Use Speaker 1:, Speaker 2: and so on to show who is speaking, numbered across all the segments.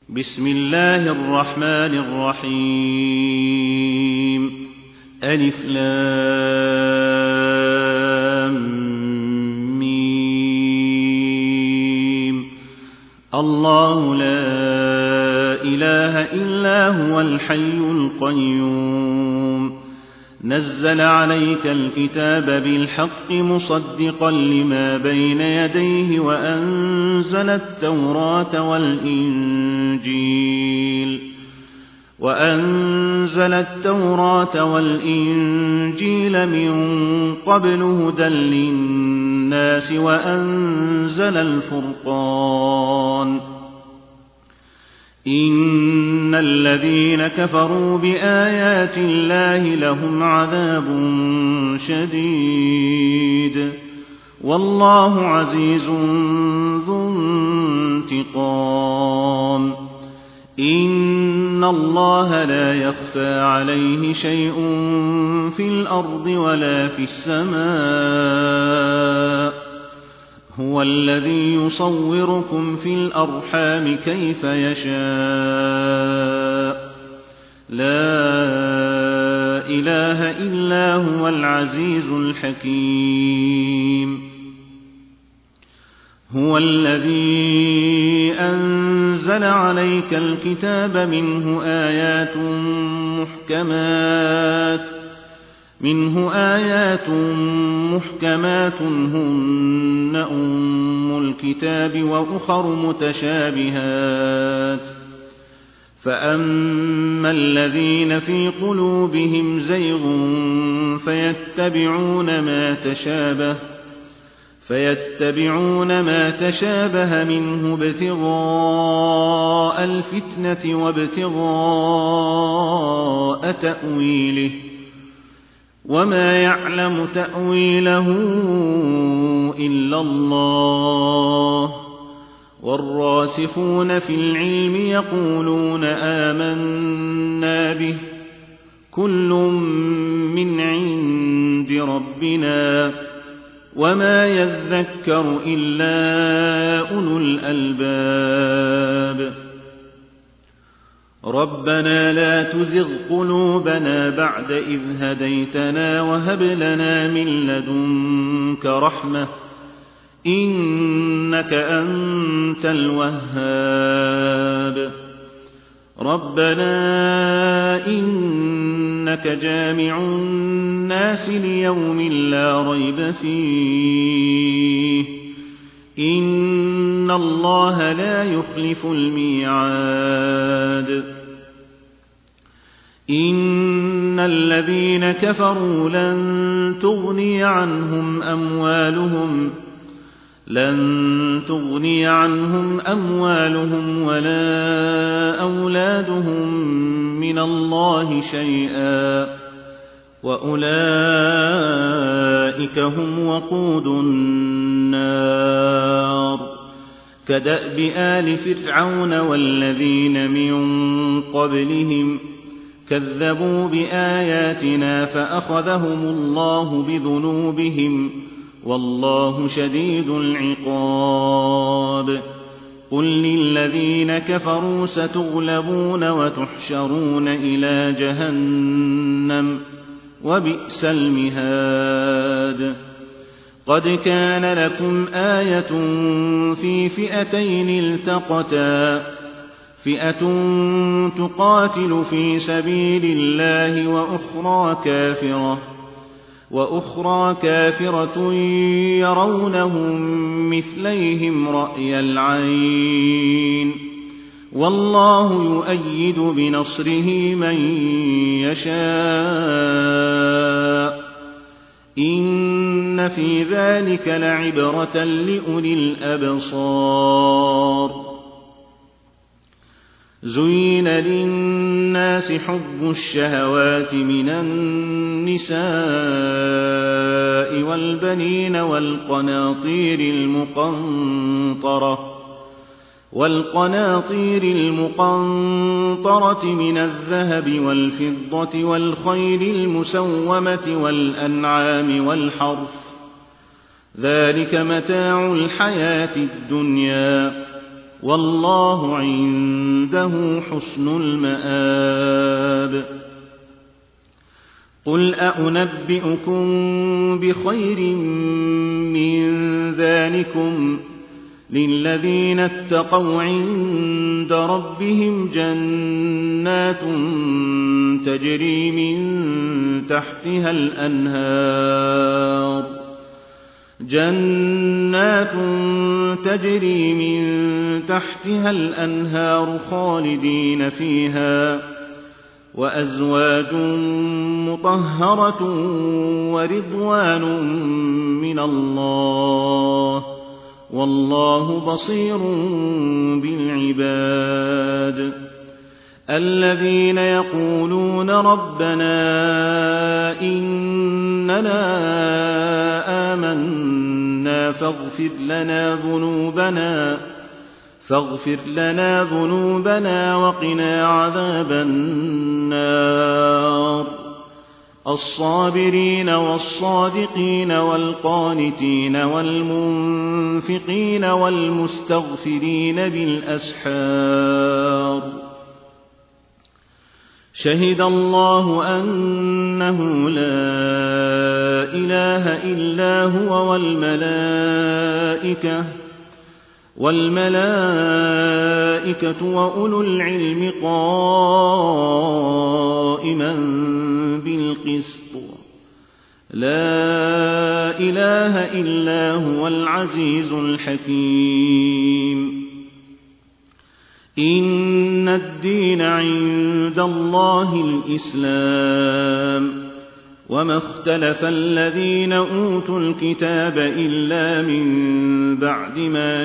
Speaker 1: بسم الله الرحمن الرحيم ألف لام ميم الله لا إله إلا هو الحي القيوم نزل عليك الكتاب بالحق مصدقا لما بين يديه وأنزل التوراة والإنجيل من قبل هدى للناس وأنزل الفرقان إن الذين كفروا بآيات الله لهم عذاب شديد والله عزيز ذو انتقام إن الله لا يخفى عليه شيء في الأرض ولا في السماء هو الذي يصوركم في الأرحام كيف يشاء لا إله إلا هو العزيز الحكيم هو الذي أنزل عليك الكتاب منه آيات محكمات هن أم الكتاب وأخر متشابهات فأما الذين في قلوبهم زيغ فيتبعون ما تشابه منه ابتغاء الفتنة وابتغاء تأويله وما يعلم تأويله إلا الله والراسخون في العلم يقولون آمنا به كل من عند ربنا وما يذكر إلا أولو الألباب ربنا لا تزغ قلوبنا بعد إذ هديتنا وهب لنا من لدنك رحمة إنك أنت الوهاب ربنا إنك جامع الناس ليوم لا ريب فيه إن الله لا يخلف الميعاد إن الذين كفروا لن تغني عنهم أموالهم ولا أولادهم من الله شيئا وأولئك هم وقود النار كدأب آل فرعون والذين من قبلهم كذبوا بآياتنا فأخذهم الله بذنوبهم والله شديد العقاب قل للذين كفروا ستغلبون وتحشرون إلى جهنم وبئس المهاد قد كان لكم آية في فئتين التقتا فئة تقاتل في سبيل الله وأخرى كافرة يرونهم مثليهم رأي العين والله يؤيد بنصره من يشاء إن في ذلك لعبرة لأولي الأبصار زين للناس حب الشهوات من النساء والبنين والقناطير المقنطرة من الذهب والفضة والخيل المسومة والأنعام والحرث ذلك متاع الحياة الدنيا والله عنده حسن المآب. قل أنبئكم بخير من ذلكم للذين اتقوا عند ربهم جنات تجري من تحتها الأنهار خالدين فيها، وأزواج مطهرة ورضوان من الله، والله بصير بالعباد. الذين يقولون ربنا إننا آمنا فاغفر لنا ذنوبنا وقنا عذاب النار. الصابرين والصادقين والقانتين والمنفقين والمستغفرين بالأسحار. شهد الله أنه لا إله إلا هو والملائكة وأولو العلم قائما بالقسط. لا إله إلا هو العزيز الحكيم. إن الدين عند الله الإسلام، وما اختلف الذين أوتوا الكتاب إلا من بعد ما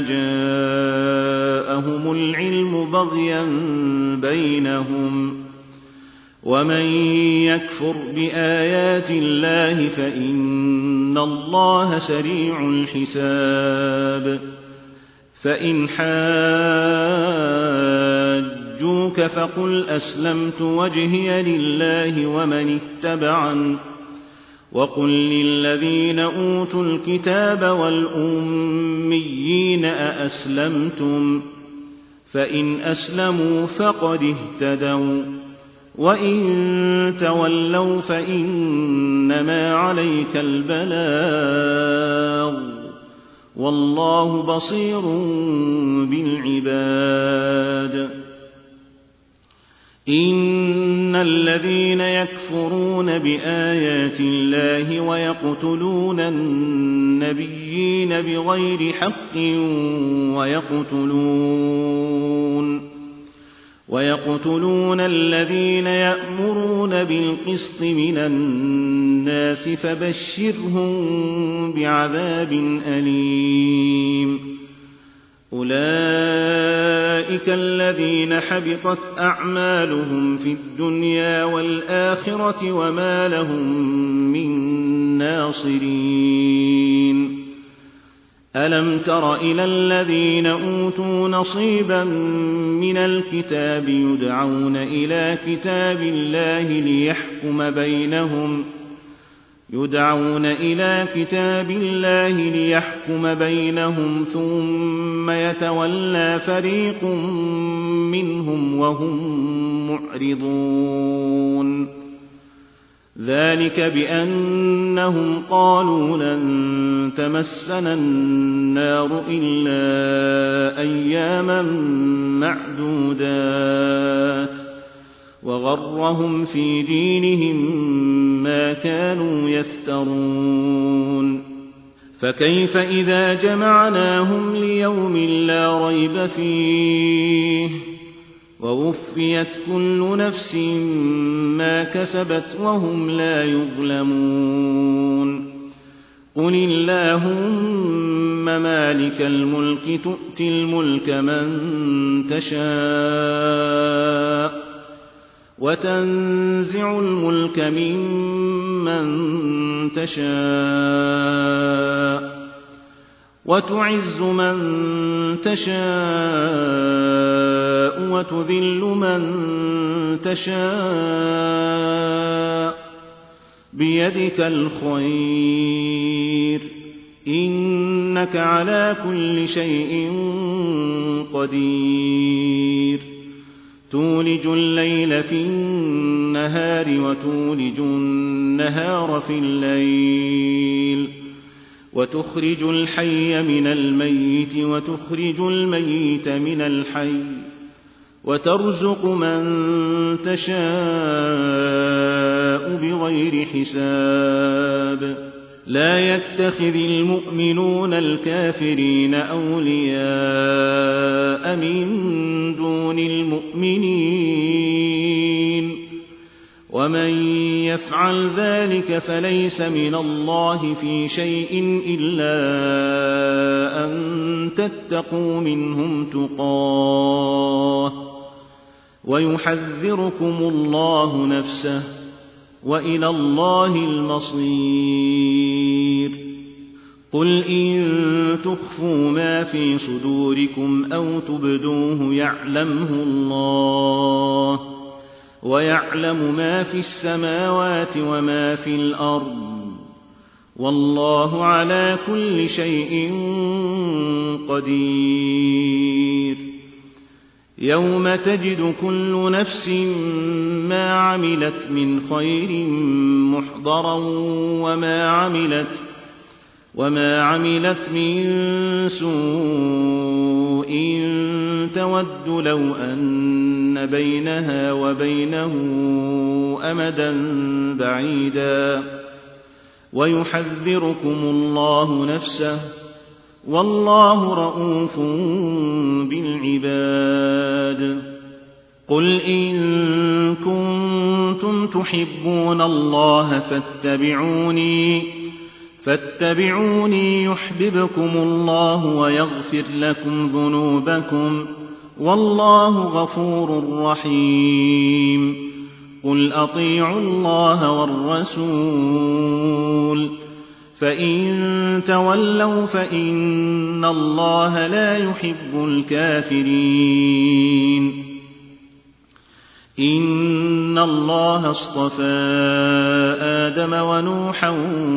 Speaker 1: جاءهم العلم بغيا بينهم. ومن يكفر بآيات الله فإن الله سريع الحساب. فإن حاجوك فقل أسلمت وجهي لله ومن اتبعني، وقل للذين أوتوا الكتاب والأميين أأسلمتم؟ فإن أسلموا فقد اهتدوا، وإن تولوا فإنما عليك البلاغ، والله بصير بالعباد. إن الذين يكفرون بآيات الله ويقتلون النبيين بغير حق ويقتلون الذين يأمرون بالقسط من الناس فبشرهم بعذاب أليم. أولئك الذين حبطت أعمالهم في الدنيا والآخرة وما لهم من ناصرين. ألم تر إلى الذين أوتوا نصيبا من الكتاب يدعون إلى كتاب الله ليحكم بينهم ثم يتولى فريق منهم وهم معرضون. ذلك بأنهم قالوا لن تمسنا النار إلا أياما معدودات، وغرهم في دينهم ما كانوا يفترون. فكيف إذا جمعناهم ليوم لا ريب فيه ووفيت كل نفس ما كسبت وهم لا يظلمون. قل اللهم مالك الملك تؤتي الملك من تشاء وتنزع الملك ممن تشاء وتعز من تشاء وتذل من تشاء بيدك الخير إنك على كل شيء قدير تولج الليل في النهار وتولج النهار في الليل وتخرج الحي من الميت وتخرج الميت من الحي وترزق من تشاء بغير حساب لا يتخذ المؤمنون الكافرين أولياء من دون المؤمنين ومن يفعل ذلك فليس من الله في شيء إلا أن تتقوا منهم تقاه ويحذركم الله نفسه وإلى الله المصير قل إن تخفوا ما في صدوركم أو تبدوه يعلمه الله ويعلم ما في السماوات وما في الأرض والله على كل شيء قدير يوم تجد كل نفس ما عملت من خير محضرا وما عملت من سوء تود لو أن بينها وبينه أمدا بعيدا ويحذركم الله نفسه والله رءوف بالعباد قل إن كنتم تحبون الله فاتبعوني يحببكم الله ويغفر لكم ذنوبكم والله غفور رحيم قل أطيعوا الله والرسول فإن تولوا فإن الله لا يحب الكافرين إن الله اصطفى آدم ونوحا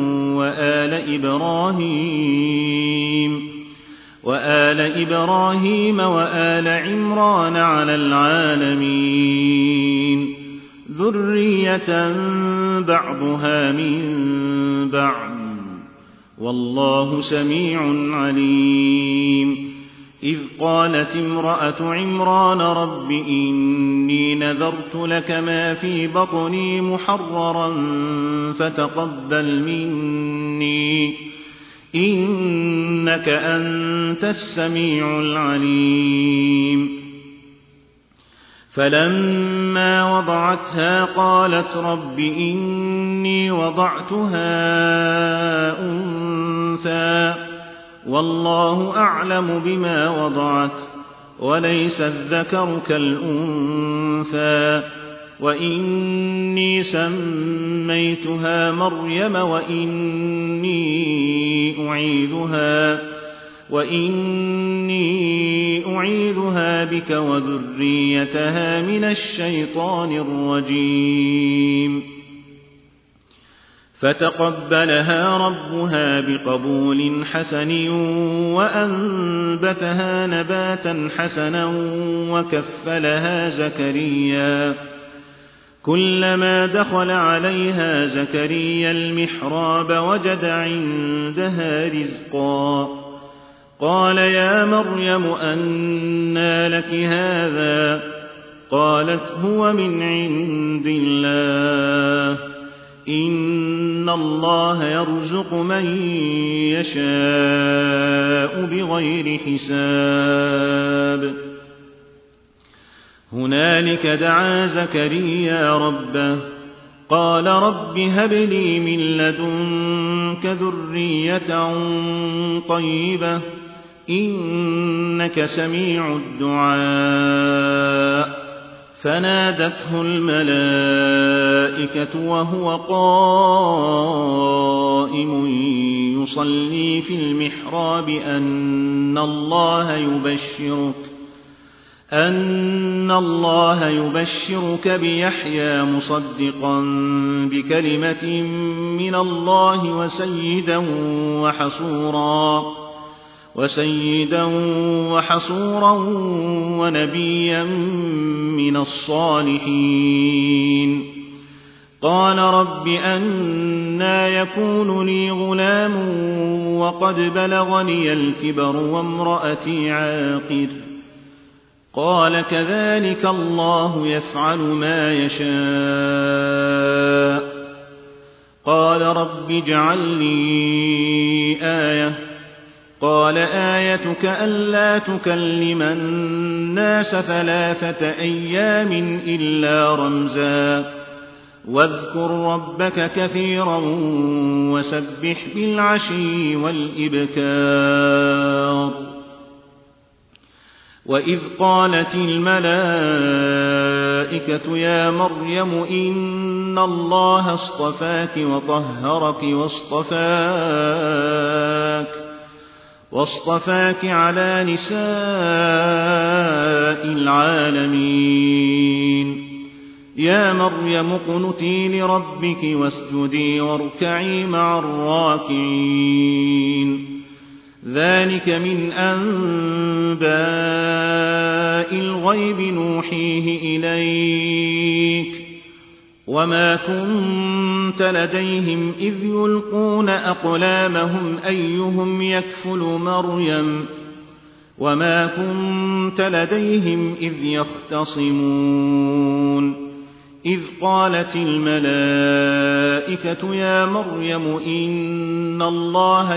Speaker 1: وآل إبراهيم وآل عمران على العالمين ذرية بعضها من بعض والله سميع عليم إذ قالت امرأة عمران رب إني نذرت لك ما في بطني محررا فتقبل مني إنك أنت السميع العليم فلما وضعتها قالت رب إني وضعتها أنثى والله أعلم بما وضعت وليس الذكر كالأنثى وإني سميتها مريم وإني أعيذها بك وذريتها من الشيطان الرجيم فتقبلها ربها بقبول حسن وأنبتها نباتا حسنا وكفلها زكريا كلما دخل عليها زكريا المحراب وجد عندها رزقا قال يا مريم أنى لك هذا قالت هو من عند الله إن الله يرزق من يشاء بغير حساب هنالك دعا زكريا ربه قال رب هب لي من لدنك ذرية طيبة إنك سميع الدعاء فنادته الملائكة وهو قائم يصلي في المحراب أن أن الله يبشرك بيحيى مصدقا بكلمة من الله وسيدا وحصورا ونبيا من الصالحين. قال رب أنى يكون لي غلام وقد بلغني الكبر وامرأتي عاقر. قال كذلك الله يفعل ما يشاء. قال رب اجعل لي آية. قال آيتك ألا تكلم الناس 3 أيام إلا رمزا واذكر ربك كثيرا وسبح بالعشي والإبكار. وإذ قالت الملائكة يا مريم إن الله اصطفاك وطهرك واصطفاك على نساء العالمين. يا مريم اقنتي لربك واسجدي واركعي مع الراكعين. ذلك من أنباء الغيب نوحيه إليك وما كنت لديهم إذ يلقون أقلامهم أيهم يكفل مريم وما كنت لديهم إذ يختصمون. إذ قالت الملائكة يا مريم إن الله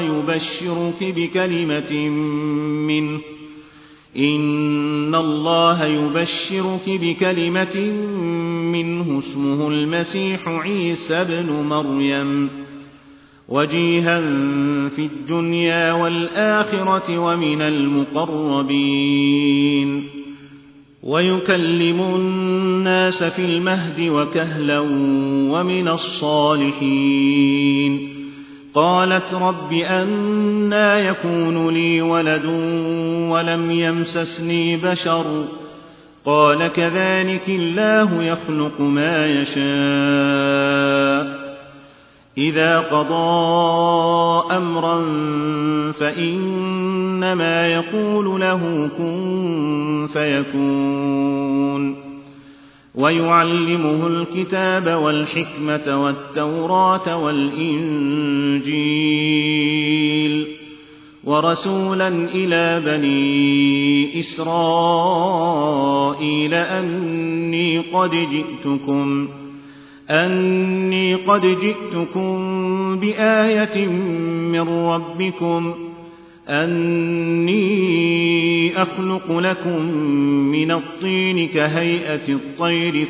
Speaker 1: يبشرك بكلمة منه اسمه المسيح عيسى ابن مريم وجيها في الدنيا والآخرة ومن المقربين ويكلم الناس في المهد وكهلا ومن الصالحين. قالت رب أنى يكون لي ولد ولم يمسسني بشر قال كذلك الله يخلق ما يشاء. إذا قضى أمرا فإنما يقول له كن فيكون. ويعلمه الكتاب والحكمة والتوراة والإنجيل ورسولا إلى بني إسرائيل أني قد جئتكم بآية من ربكم أني أخلق لكم من الطين كهيئة الطير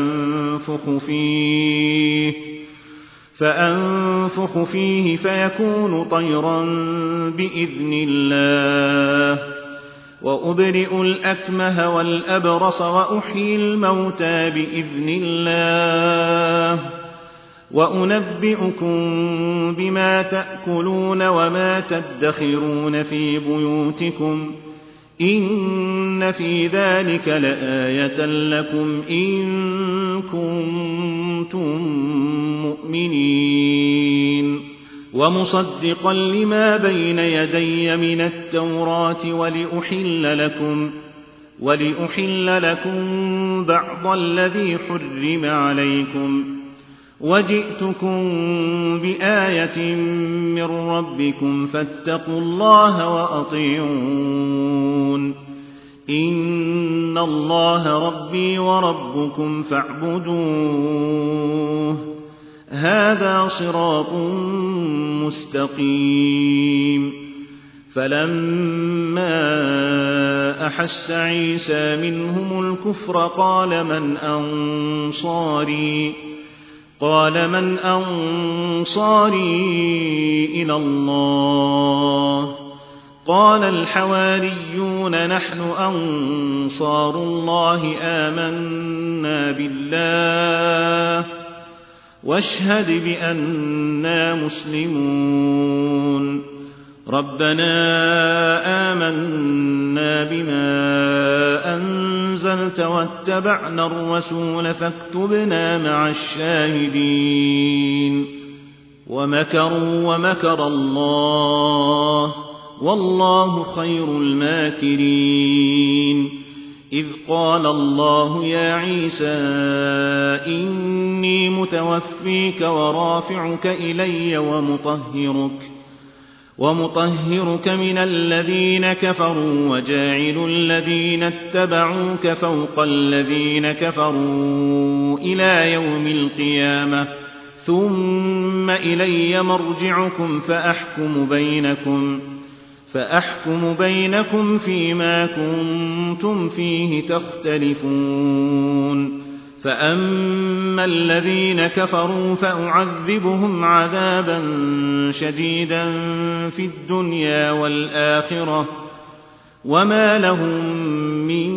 Speaker 1: فأنفخ فيه فيكون طيرا بإذن الله وأبرئ الأكمه والأبرص وأحيي الموتى بإذن الله وأنبئكم بما تأكلون وما تدخرون في بيوتكم إن في ذلك لآية لكم إن كنتم مؤمنين. ومصدقا لما بين يدي من التوراة ولأحل لكم بعض الذي حرم عليكم وجئتكم بآية من ربكم فاتقوا الله وأطيعون. إن الله ربي وربكم فاعبدوه هذا صراط مستقيم. فلما أحس عيسى منهم الكفر قال من أنصاري إلى الله قال الحواريون نحن أنصار الله آمنا بالله واشهد بأننا مسلمون. ربنا آمنا بما أنزلت واتبعنا الرسول فاكتبنا مع الشاهدين ومكروا ومكر الله والله خير الماكرين إذ قال الله يا عيسى إني متوفيك ورافعك إلي ومطهرك من الذين كفروا وجاعل الذين اتبعوك فوق الذين كفروا إلى يوم القيامة ثم إلي مرجعكم فأحكم بينكم فيما كنتم فيه تختلفون فأما الذين كفروا فأعذبهم عذابا شديدا في الدنيا والآخرة وما لهم من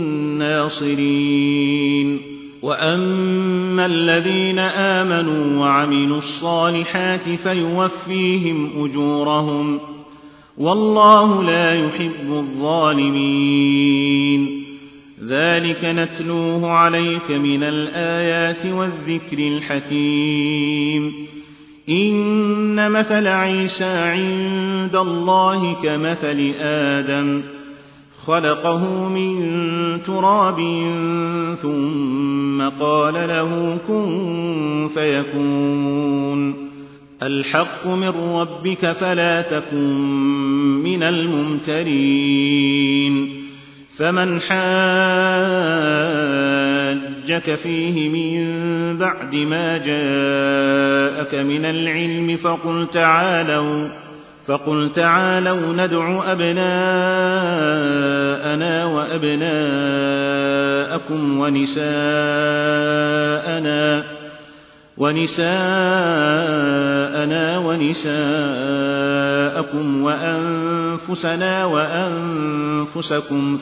Speaker 1: ناصرين وأما الذين آمنوا وعملوا الصالحات فيوفيهم أجورهم والله لا يحب الظالمين ذلك نتلوه عليك من الآيات والذكر الحكيم إن مثل عيسى عند الله كمثل آدم خلقه من تراب ثم قال له كن فيكون الحق من ربك فلا تكن من الممترين فمن حاجك فيه من بعد ما جاءك من العلم فقل تعالوا ندع أبناءنا وأبناءكم ونساءنا ونساءكم وأنفسنا وأنفسكم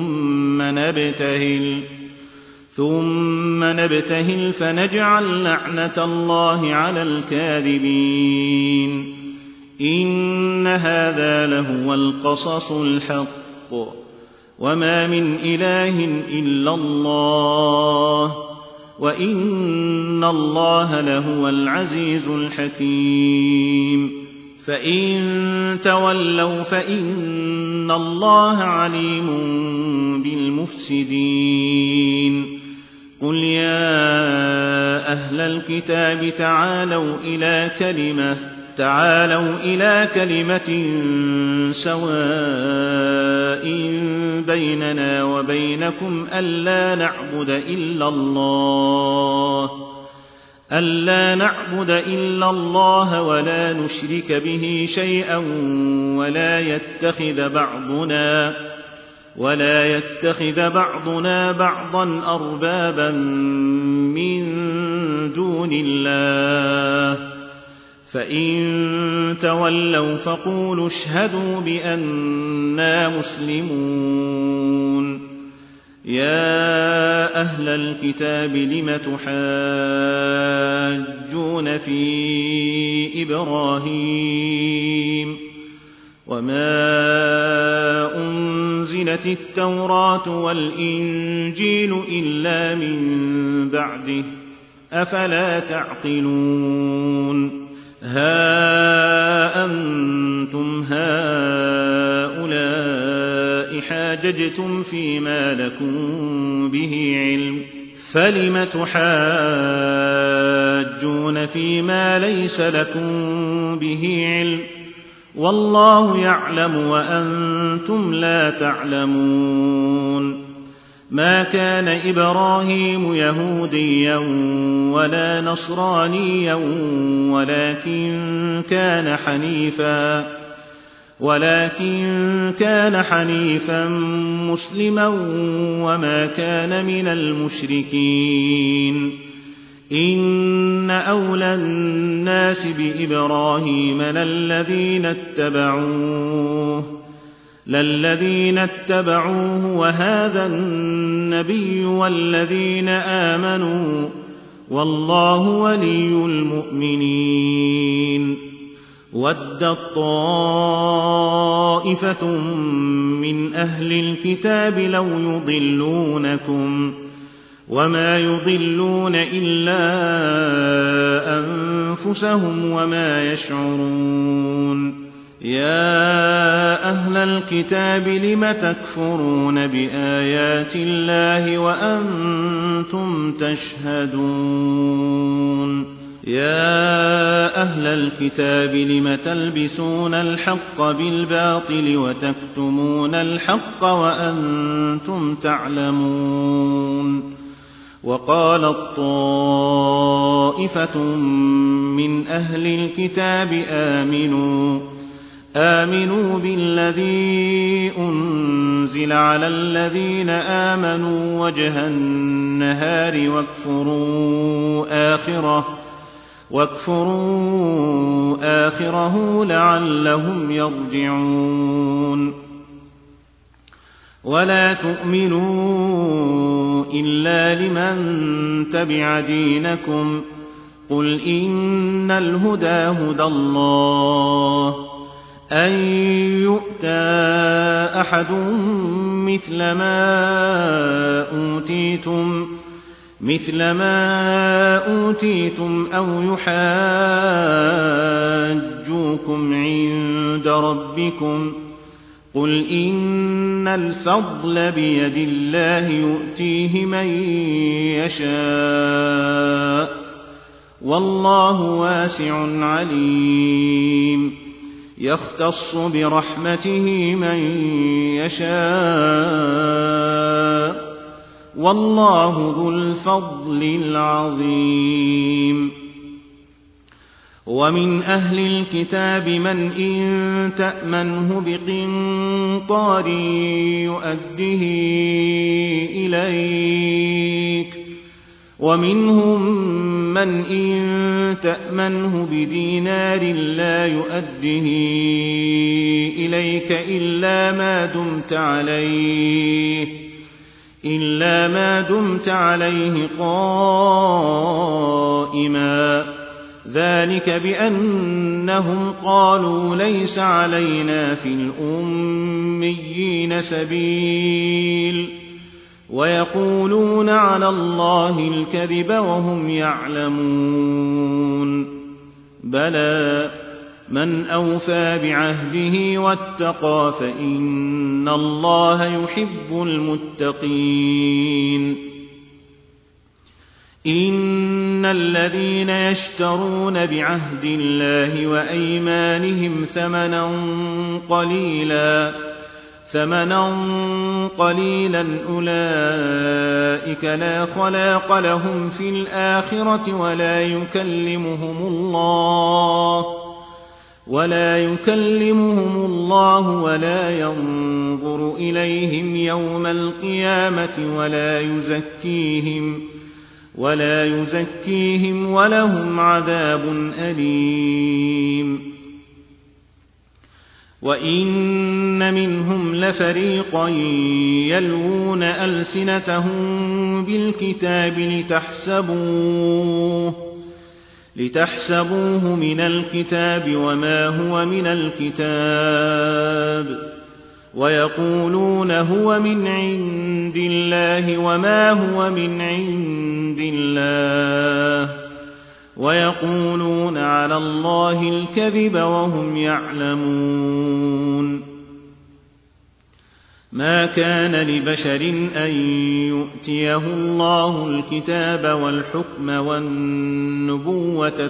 Speaker 1: ثم نبتهل فنجعل لعنة الله على الكاذبين إن هذا لهو القصص الحق وما من إله إلا الله وإن الله لهو العزيز الحكيم فإن تولوا فإن الله عليم بالمفسدين قل يا أهل الكتاب تعالوا إلى كلمة سواء بيننا وبينكم ألا نعبد إلا الله ولا نشرك به شيئا ولا يتخذ بعضنا بعضا أربابا من دون الله فإن تولوا فقولوا اشهدوا بأننا مسلمون يا أهل الكتاب لم تحاجون في إبراهيم وما أنزلت التوراة والإنجيل إلا من بعده أفلا تعقلون ها أنتم هؤلاء حاججتم فيما لكم به علم فلم تحاجون فيما ليس لكم به علم والله يعلم وأنتم لا تعلمون ما كان إبراهيم يهوديا ولا نصرانيا ولكن كان حنيفا مسلما وما كان من المشركين إن أولى الناس بإبراهيم للذين اتبعوه وهذا النبي والذين آمنوا والله ولي المؤمنين ودت طائفة من أهل الكتاب لو يضلونكم وما يضلون إلا أنفسهم وما يشعرون يا أهل الكتاب لم تكفرون بآيات الله وأنتم تشهدون يا أهل الكتاب لم تلبسون الحق بالباطل وتكتمون الحق وأنتم تعلمون وقالت طائفة من أهل الكتاب آمنوا بالذي أنزل على الذين آمنوا وجه النهار واكفروا آخره لعلهم يرجعون ولا تؤمنوا إلا لمن تبع دينكم قل إن الهدى هدى الله أن يؤتى أحد مثل ما أوتيتم أو يحاجوكم عند ربكم قل إن الفضل بيد الله يؤتيه من يشاء والله واسع عليم يختص برحمته من يشاء والله ذو الفضل العظيم ومن أهل الكتاب من إن تأمنه بقنطار يؤده إليك ومنهم من إن تأمنه بدينار لا يؤده إليك إلا ما دمت عليه قائما ذلك بأنهم قالوا ليس علينا في الأميين سبيل ويقولون على الله الكذب وهم يعلمون بلى من أوفى بعهده واتقى فإن الله يحب المتقين إن الذين يشترون بعهد الله وأيمانهم ثمنا قليلا أولئك لا خلاق لهم في الآخرة ولا يكلمهم الله ولا ينظر إليهم يوم القيامة ولا يزكيهم ولهم عذاب أليم وإن منهم لفريقا يلوون ألسنتهم بالكتاب لتحسبوه من الكتاب وما هو من الكتاب ويقولون هو من عند الله وما هو من عند الله ويقولون على الله الكذب وهم يعلمون ما كان لبشر أن يؤتيه الله الكتاب والحكم والنبوة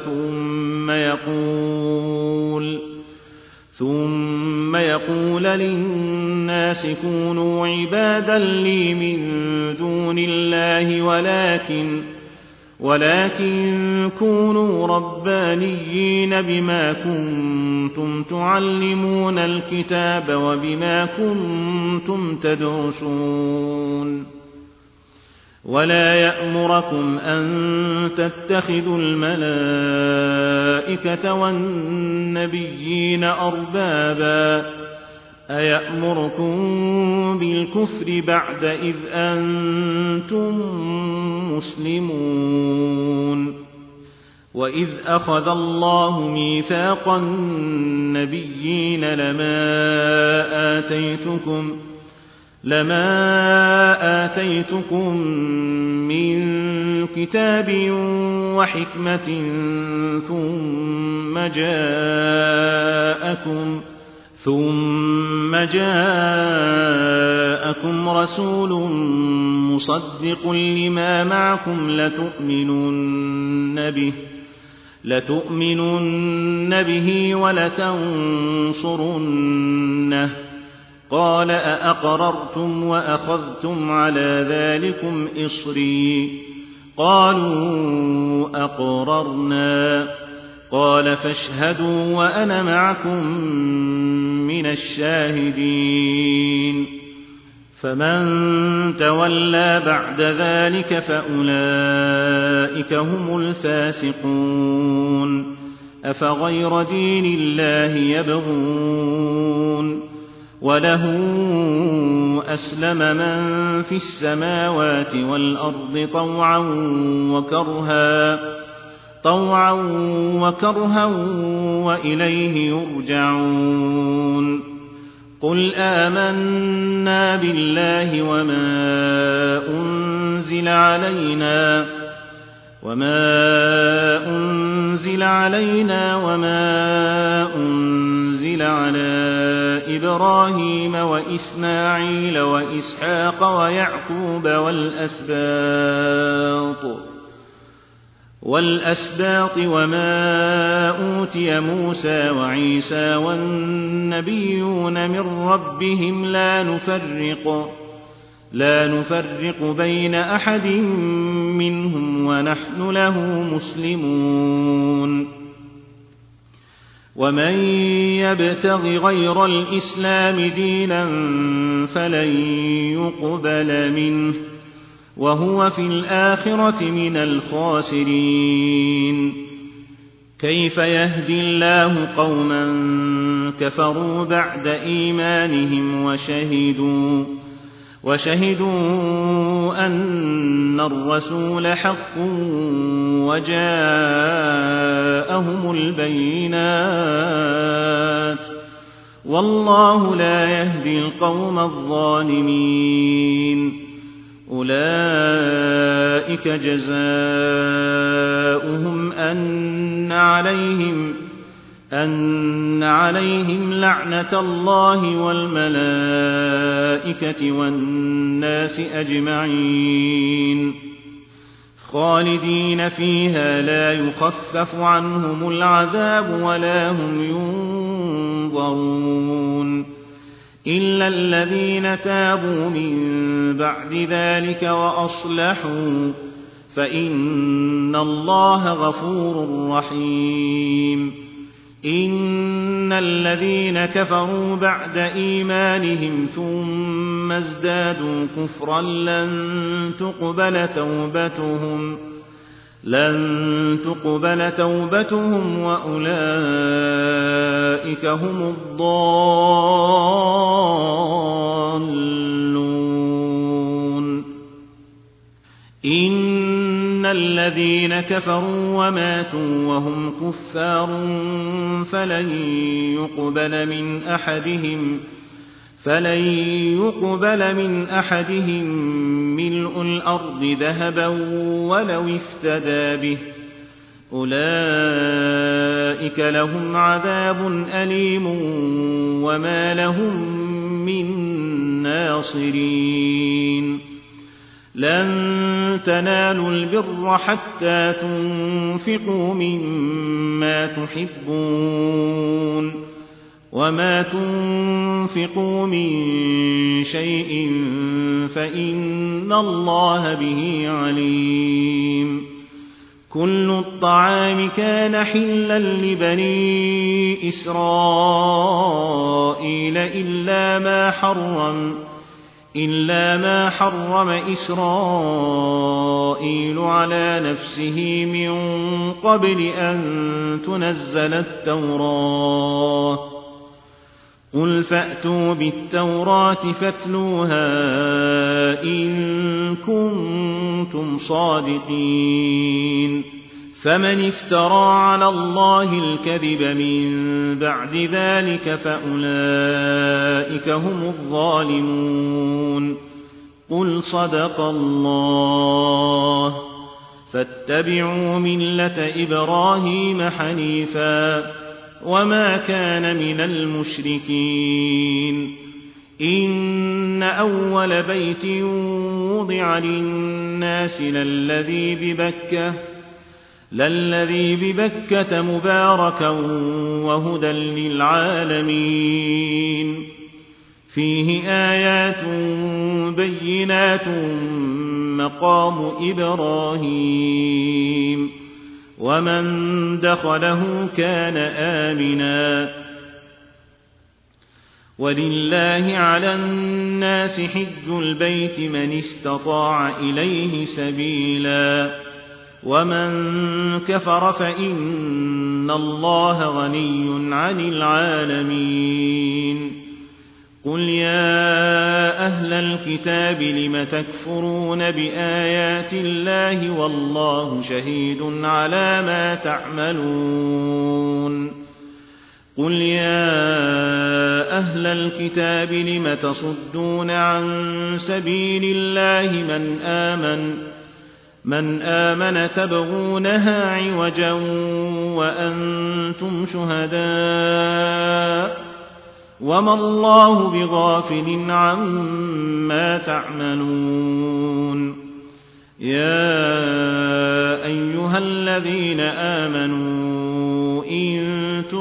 Speaker 1: ثم يقول للناس كونوا عبادا لي من دون الله ولكن كونوا ربانيين بما كنتم تعلمون الكتاب وبما كنتم تدرسون ولا يأمركم أن تتخذوا الملائكة والنبيين أربابا أيأمركم بالكفر بعد إذ أنتم مسلمون وإذ أخذ الله ميثاق النبيين لما آتيتكم من كتاب وحكمة ثم جاءكم رسول مصدق لما معكم لتؤمنن به ولتنصرنه قال أأقررتم وأخذتم على ذلكم إصري قالوا أقررنا قال فاشهدوا وأنا معكم من الشاهدين فمن تولى بعد ذلك فأولئك هم الفاسقون أفغير دين الله يبغون وله أسلم من في السماوات والأرض طوعا وكرها وإليه يرجعون قل آمنا بالله وما أنزل علينا وما أنزل على إبراهيم وإسماعيل وإسحاق ويعقوب والأسباط وما أوتي موسى وعيسى والنبيون من ربهم لا نفرق بين أحد منهم ونحن له مسلمون ومن يبتغ غير الإسلام دينا فلن يقبل منه وهو في الآخرة من الخاسرين كيف يهدي الله قوما كفروا بعد إيمانهم وشهدوا أن الرسول حق وجاءهم البينات والله لا يهدي القوم الظالمين أولئك جزاؤهم أن عليهم لعنة الله والملائكة والناس أجمعين خالدين فيها لا يخفف عنهم العذاب ولا هم ينظرون إلا الذين تابوا من بعد ذلك وأصلحوا فإن الله غفور رحيم إن الذين كفروا بعد إيمانهم ثم ازدادوا كفرا لن تقبل توبتهم وأولئك هم الضالون إن الذين كفروا وماتوا وهم كفار فلن يقبل من أحدهم ملء الأرض ذهبا ولو افتدى به أولئك لهم عذاب أليم وما لهم من ناصرين لن تنالوا البر حتى تنفقوا مما تحبون وما تنفقوا من شيء فإن الله به عليم كل الطعام كان حلا لبني إسرائيل إلا ما حرم إسرائيل على نفسه من قبل أن تنزل التوراة قل فأتوا بالتوراة فاتلوها إن كنتم صادقين فمن افترى على الله الكذب من بعد ذلك فأولئك هم الظالمون. قل صدق الله. فاتبعوا ملة إبراهيم حنيفا وما كان من المشركين. إن أول بيت وضع للناس للذي ببكة مباركا وهدى للعالمين. فيه آيات بينات مقام إبراهيم ومن دخله كان آمنا. ولله على الناس حج البيت من استطاع إليه سبيلا ومن كفر فإن الله غني عن العالمين. قل يا أهل الكتاب لم تكفرون بآيات الله والله شهيد على ما تعملون. قل يا أهل الكتاب لم تصدون عن سبيل الله من آمن تبغونها عوجا وأنتم شهداء وما الله بغافل عما تعملون. يا أيها الذين آمنوا إن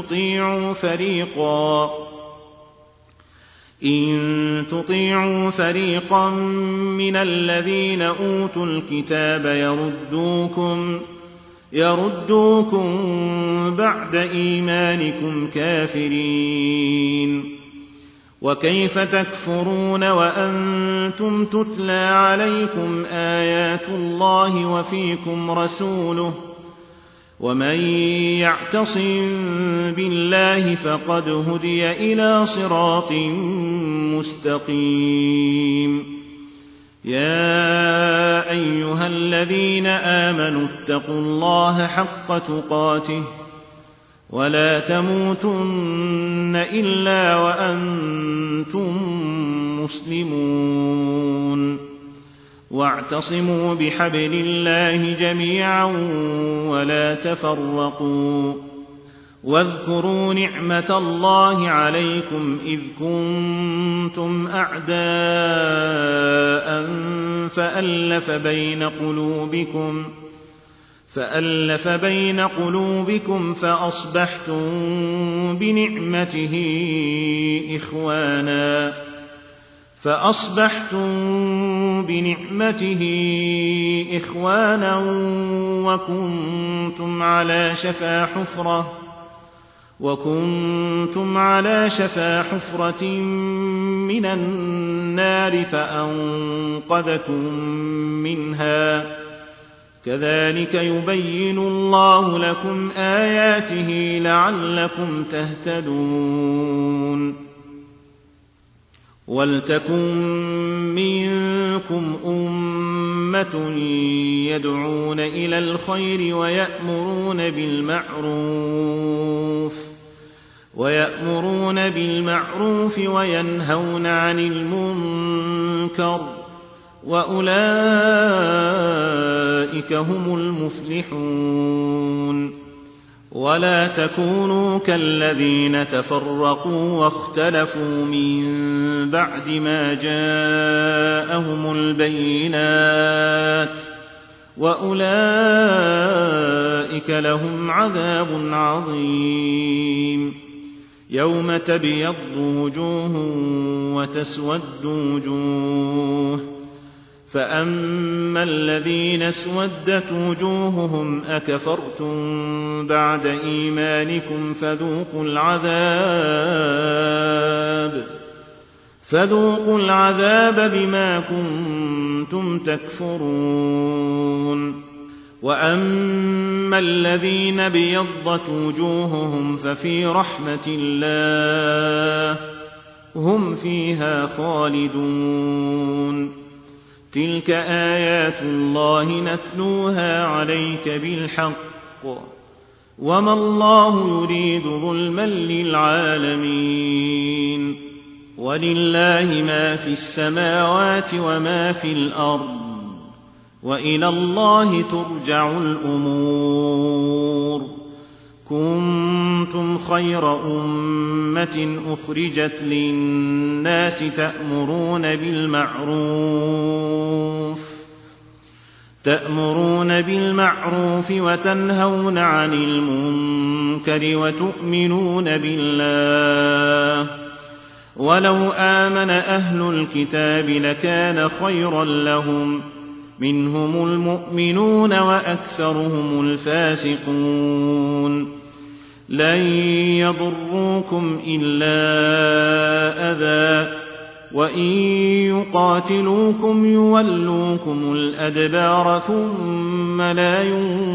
Speaker 1: تطيعوا فريقا من الذين أوتوا الكتاب يردوكم بعد إيمانكم كافرين. وكيف تكفرون وأنتم تتلى عليكم آيات الله وفيكم رسوله ومن يعتصم بالله فقد هدي إلى صراط مستقيم. يا أيها الذين آمنوا اتقوا الله حق تقاته ولا تموتن إلا وأنتم مسلمون. واعتصموا بحبل الله جميعا ولا تفرقوا. واذكروا نعمة الله عليكم إذ كنتم أعداء فألف بين قلوبكم فأصبحتم بنعمته إخوانا وكنتم على شفا حفرة من النار فأنقذكم منها. كذلك يبين الله لكم آياته لعلكم تهتدون. ولتكن منكم أمة يدعون إلى الخير ويأمرون بالمعروف وينهون عن المنكر وأولئك هم المفلحون. ولا تكونوا كالذين تفرقوا واختلفوا من بعد ما جاءهم البينات وأولئك لهم عذاب عظيم. يوم تبيض وجوه وتسود وجوه فأما الذين اسودت وجوههم أكفرتم بعد إيمانكم فذوقوا العذاب بما كنتم تكفرون. وأما الذين ابيضت وجوههم ففي رحمة الله هم فيها خالدون. تلك آيات الله نتلوها عليك بالحق وما الله يريد ظلما للعالمين ولله ما في السماوات وما في الأرض وإلى الله ترجع الأمور كنتم خير أمة أخرجت للناس تأمرون بالمعروف وتنهون عن المنكر وتؤمنون بالله ولو آمن أهل الكتاب لكان خيرا لهم منهم المؤمنون وأكثرهم الفاسقون لن يضروكم إلا أذى وإن يقاتلوكم يولوكم الأدبار ثم لا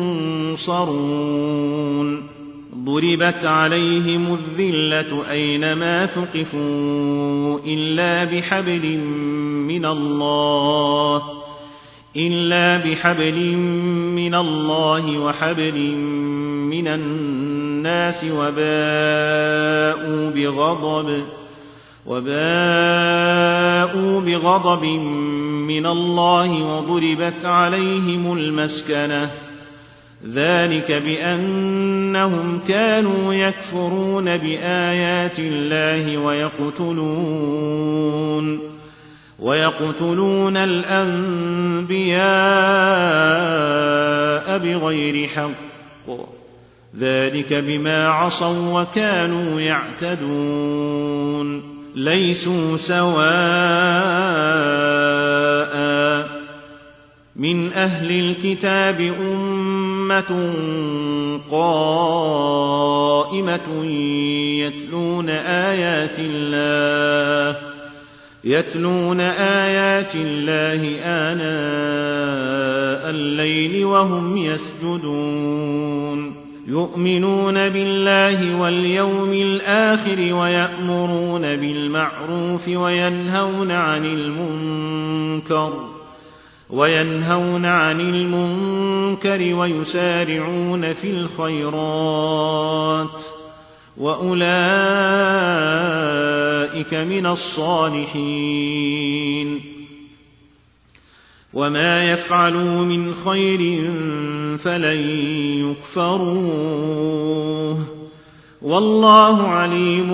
Speaker 1: ينصرون ضربت عليهم الذلة أينما ثقفوا إلا بحبل من الله وحبل من الناس وباءوا بغضب من الله وضربت عليهم المسكنة ذلك بأنهم كانوا يكفرون بآيات الله ويقتلون الأنبياء بغير حق ذلك بما عصوا وكانوا يعتدون ليسوا سواء من أهل الكتاب أمة قائمة يتلون آيات الله آناء الليل وهم يسجدون يؤمنون بالله واليوم الآخر ويأمرون بالمعروف وينهون عن المنكر ويسارعون في الخيرات وأولئك من الصالحين وما يفعلوا من خير فلن يكفروه والله عليم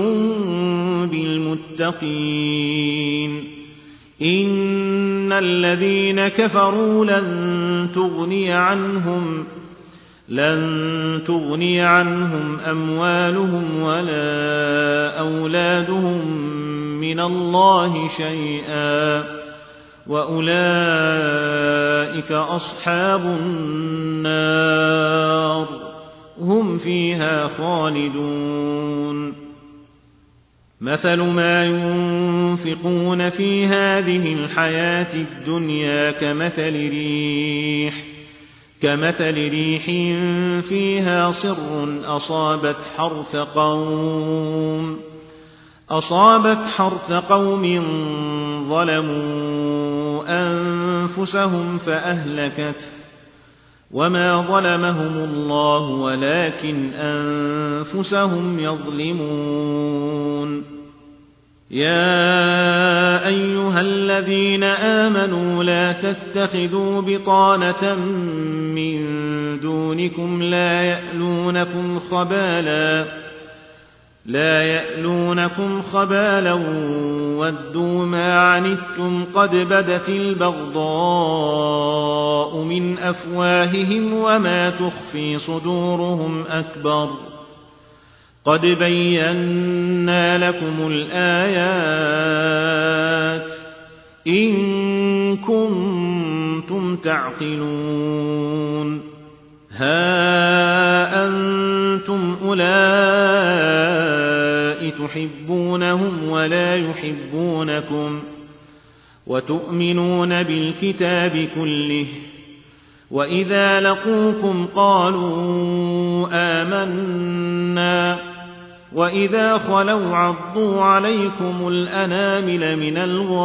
Speaker 1: بالمتقين إن الذين كفروا لن تغني عنهم أموالهم ولا أولادهم من الله شيئا وأولئك أصحاب النار هم فيها خالدون مثل ما ينفقون في هذه الحياة الدنيا كمثل ريح فيها صر أصابت حرث قوم ظلموا أنفسهم فأهلكته وما ظلمهم الله ولكن أنفسهم يظلمون يا أيها الذين آمنوا لا تتخذوا بطانة من دونكم لا يألونكم خبالا ودوا ما عنتم قد بدت البغضاء من أفواههم وما تخفي صدورهم أكبر قد بينا لكم الآيات إن كنتم تعقلون ها أنتم أولئك تحبونهم ولا يحبونكم وتؤمنون بالكتاب كله وإذا لقوكم قالوا آمنا وإذا خلوا عضوا عليكم الأنامل من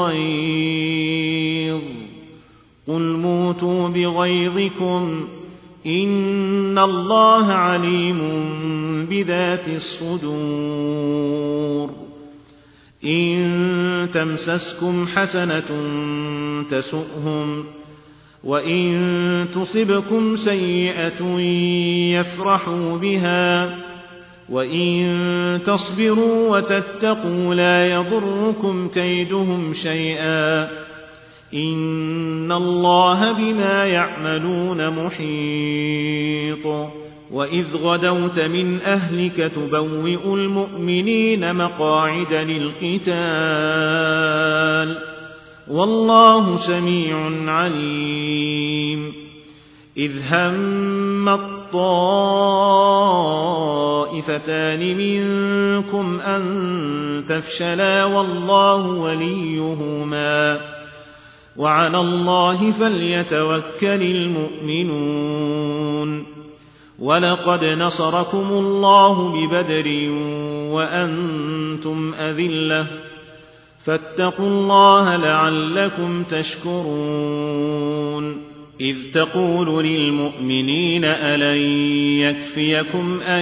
Speaker 1: الغيظ قل موتوا بغيظكم إن الله عليم بذات الصدور. إن تمسسكم حسنة تسؤهم وإن تصبكم سيئة يفرحوا بها وإن تصبروا وتتقوا لا يضركم كيدهم شيئا إن الله بما يعملون محيط. وإذ غدوت من أهلك تبوئ المؤمنين مقاعد للقتال والله سميع عليم. إذ هم الطائفتان منكم أن تفشلا والله وليهما وعلى الله فليتوكل المؤمنون. ولقد نصركم الله ببدر وأنتم أذلة فاتقوا الله لعلكم تشكرون. إذ تقول للمؤمنين ألن يكفيكم أن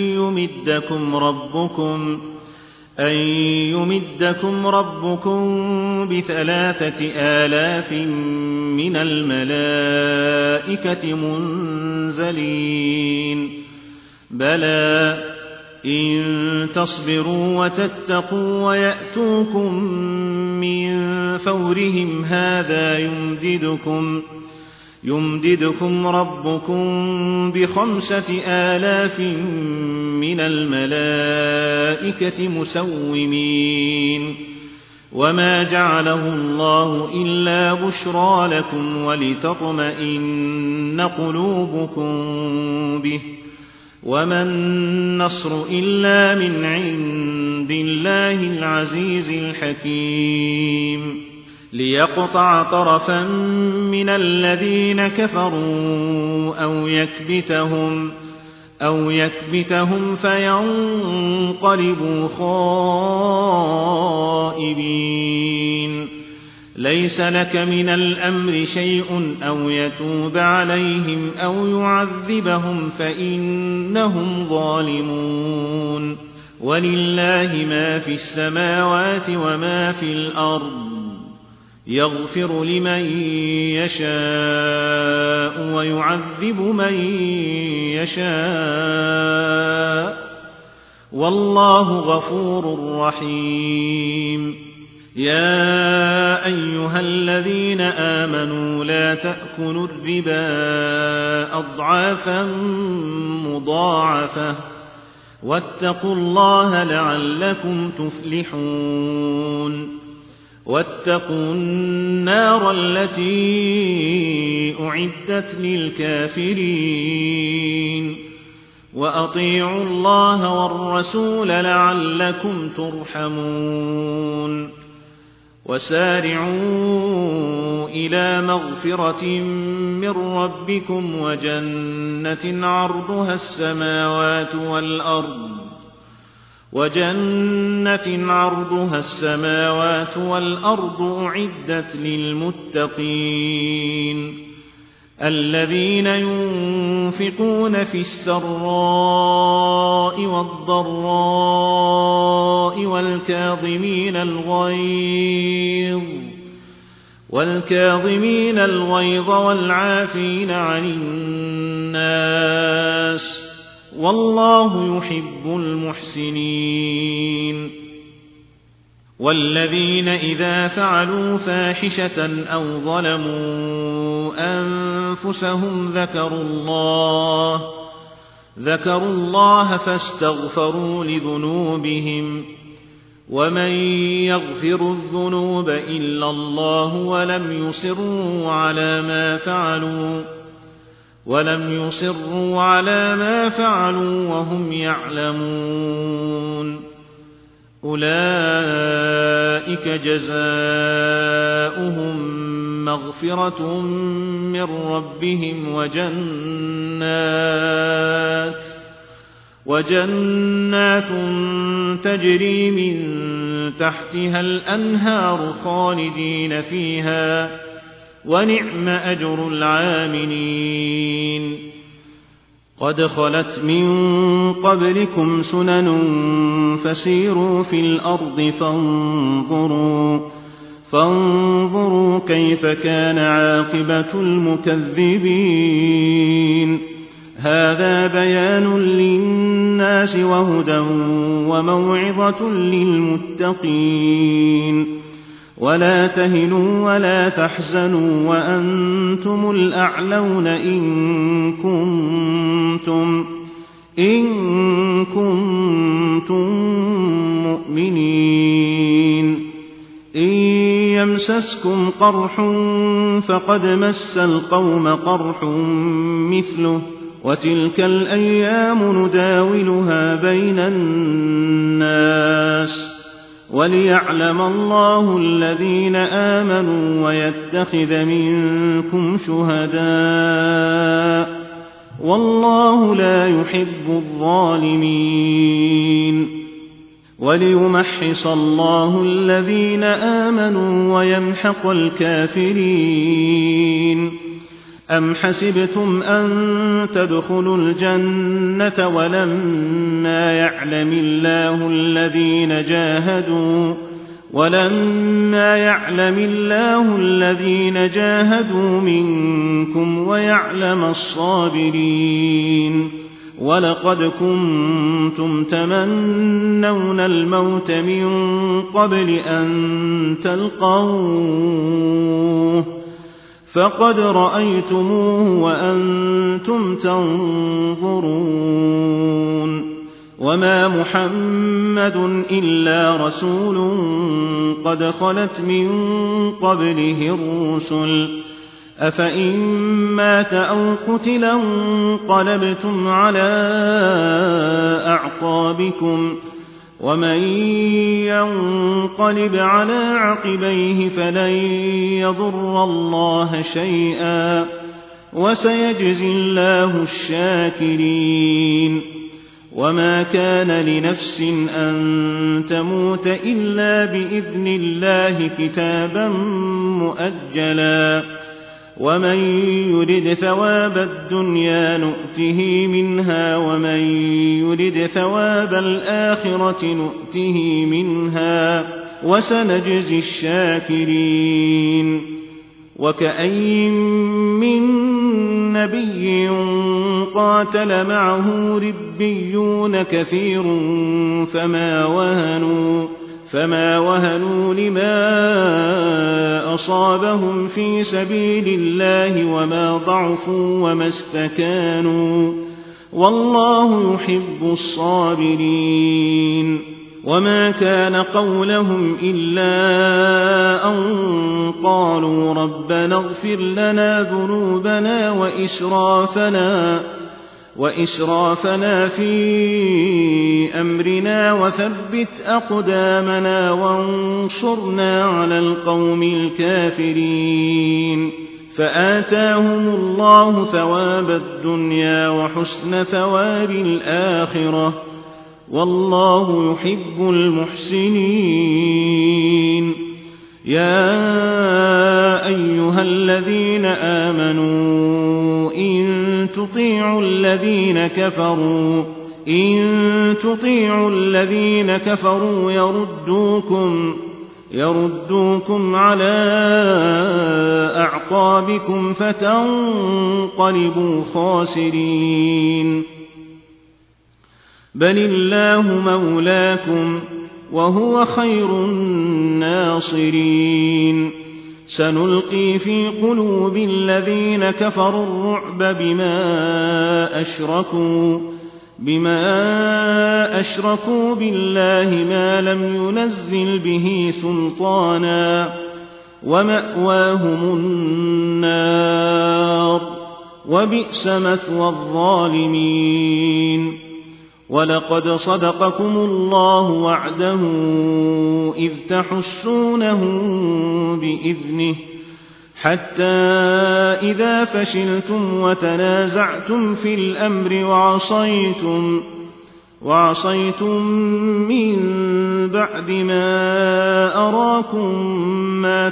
Speaker 1: يمدكم ربكم ب3,000 من الملائكة منزلين بلى إن تصبروا وتتقوا ويأتوكم من فورهم هذا يمددكم ربكم ب5,000 من الملائكة مسومين وما جعله الله إلا بشرى لكم ولتطمئن قلوبكم به وما النصر إلا من عند الله العزيز الحكيم. ليقطع طرفا من الذين كفروا أو يكبتهم فينقلبوا خائبين. ليس لك من الأمر شيء أو يتوب عليهم أو يعذبهم فإنهم ظالمون. ولله ما في السماوات وما في الأرض يغفر لمن يشاء ويعذب من يشاء والله غفور رحيم. يا أيها الذين آمنوا لا تأكلوا الربا أضعافا مضاعفة واتقوا الله لعلكم تفلحون. واتقوا النار التي أعدت للكافرين وأطيعوا الله والرسول لعلكم ترحمون. وسارعوا إلى مغفرة من ربكم وجنة عرضها السماوات والأرض أعدت للمتقين الذين ينفقون في السراء والضراء والكاظمين الغيظ والعافين عن الناس والله يحب المحسنين. والذين إذا فعلوا فاحشة أو ظلموا أنفسهم ذكروا الله فاستغفروا لذنوبهم ومن يغفر الذنوب إلا الله ولم يصروا على ما فعلوا وهم يعلمون. أولئك جزاؤهم مغفرة من ربهم وجنات تجري من تحتها الأنهار خالدين فيها ونعم أجر العاملين. قد خلت من قبلكم سنن فسيروا في الأرض فانظروا كيف كان عاقبة المكذبين. هذا بيان للناس وهدى وموعظة للمتقين. ولا تهنوا ولا تحزنوا وأنتم الأعلون إن كنتم مؤمنين. إن يمسسكم قرح فقد مس القوم قرح مثله وتلك الأيام نداولها بين الناس وليعلم الله الذين آمنوا ويتخذ منكم شهداء والله لا يحب الظالمين. وليمحص الله الذين آمنوا ويمحق الكافرين. أم حسبتم أن تدخلوا الجنة ولما يعلم الله الذين جاهدوا منكم ويعلم الصابرين. ولقد كنتم تمنون الموت من قبل أن تلقوه فقد رأيتموه وأنتم تنظرون. وما محمد إلا رسول قد خلت من قبله الرسل أفإن مات أو قتل انقلبتم على أعقابكم ومن ينقلب على عقبيه فلن يضر الله شيئا وسيجزي الله الشاكرين. وما كان لنفس أن تموت إلا بإذن الله كتابا مؤجلا ومن يرد ثواب الدنيا نؤته منها ومن يرد ثواب الآخرة نؤته منها وسنجزي الشاكرين. وكأين من نبي قاتل معه ربيون كثير فما وهنوا لما أصابهم في سبيل الله وما ضعفوا وما استكانوا والله يحب الصابرين. وما كان قولهم إلا أن قالوا ربنا اغفر لنا ذنوبنا وإسرافنا في أمرنا وثبت أقدامنا وانصرنا على القوم الكافرين. فآتاهم الله ثواب الدنيا وحسن ثواب الآخرة والله يحب المحسنين. يا أيها الذين آمنوا إن تطيعوا الذين كفروا يردوكم على أعقابكم فتنقلبوا خاسرين. بل الله مولاكم وهو خير الناصرين. سنلقي في قلوب الذين كفروا الرعب بما أشركوا بالله ما لم ينزل به سلطانا ومأواهم النار وبئس مثوى الظالمين. ولقد صدقكم الله وعده إذ تحسونهم بإذنه حتى إذا فشلتم وتنازعتم في الأمر وعصيتم من بعد ما أراكم ما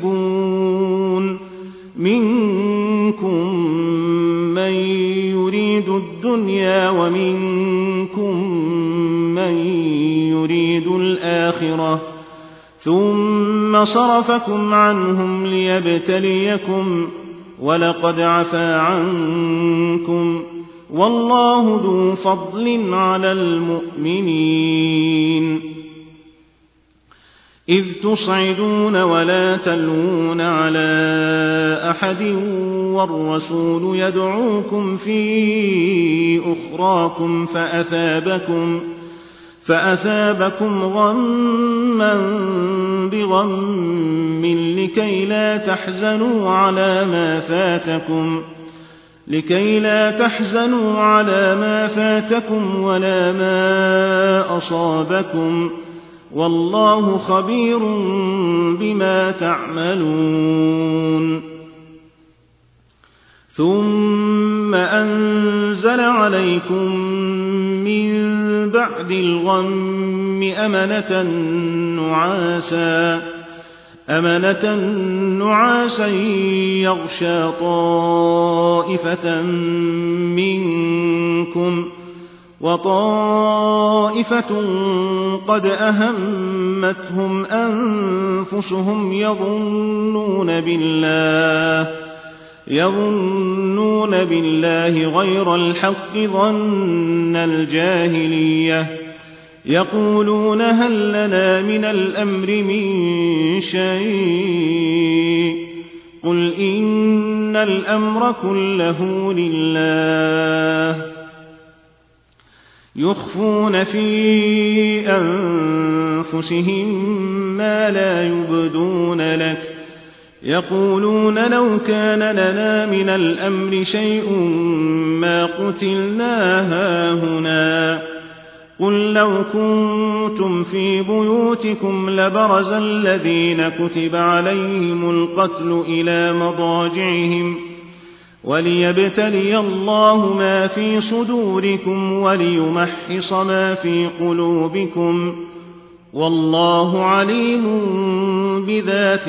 Speaker 1: تحبون منكم من يريد يريد الدنيا ومنكم من يريد الآخرة ثم صرفكم عنهم ليبتليكم ولقد عفا عنكم والله ذو فضل على المؤمنين إذ تصعدون ولا تلوون على أحد والرسول يدعوكم في أخراكم فأثابكم غما بغم لكي لا تحزنوا على ما فاتكم ولا ما أصابكم والله خبير بما تعملون ثم أنزل عليكم من بعد الغم أمنة نعاسا يغشى طائفة منكم وطائفة قد أهمتهم أنفسهم يظنون بالله غير الحق ظن الجاهلية يقولون هل لنا من الأمر من شيء قل إن الأمر كله لله يخفون في أنفسهم ما لا يبدون لك يقولون لو كان لنا من الأمر شيء ما قتلنا هاهنا قل لو كنتم في بيوتكم لبرز الذين كتب عليهم القتل إلى مضاجعهم وليبتلي الله ما في صدوركم وليمحص ما في قلوبكم والله عليم بذات